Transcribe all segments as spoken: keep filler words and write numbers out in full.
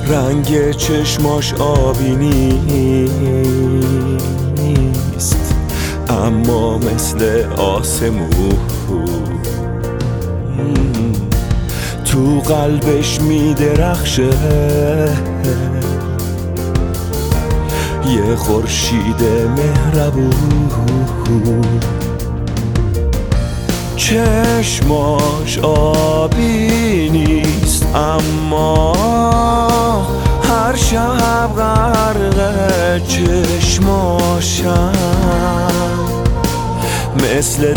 رنگ چشماش آبی نیست، اما مثل آسمون تو قلبش میدرخشه، یه خورشید مهربون. چشماش آبی نیست، اما هر شب غرق چشماشم مثل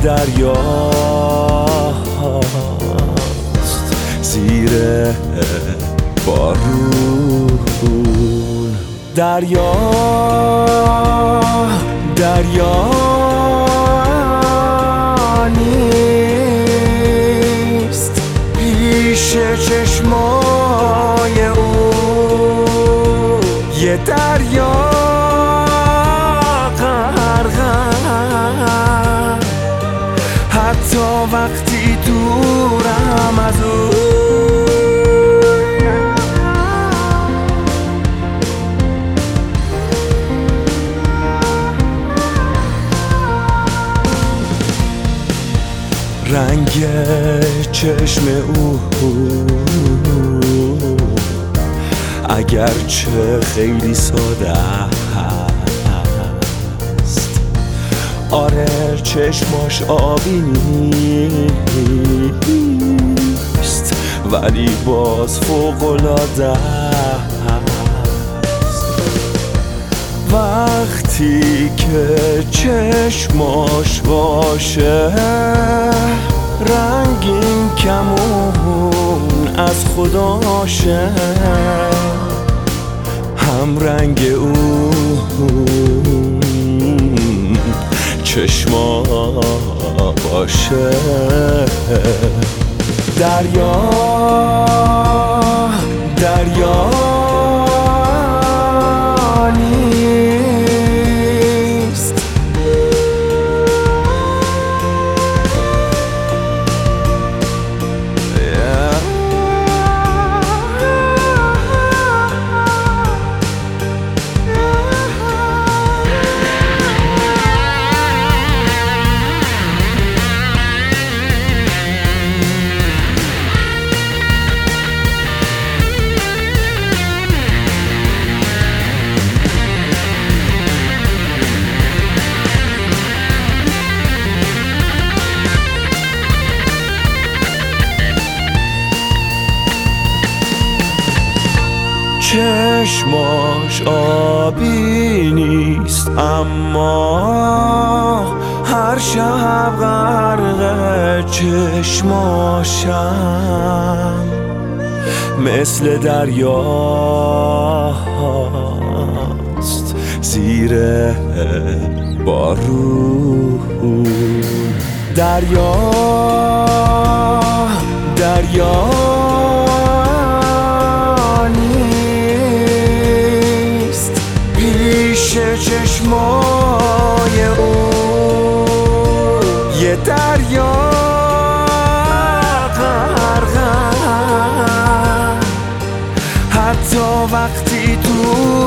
دریاست زیر بارون. دریا دریا نیست پیش چشمای او، یه دریا غرقم حتی وقتی دورم از او. رنگ چشم او اگرچه خیلی ساده است، آره چشماش آبی نیست ولی باز فوق‌العاده است. وقتی که چشماش باشه رنگین کمون از خداشه، هم رنگ اون چشما باشه. دریا دریا نیست چشماش آبی نیست، اما هر شب غرق چشماشم مثل دریاست زیر بارون. دریا دریا چشمای او، یه دریا غرقم حتی وقتی تو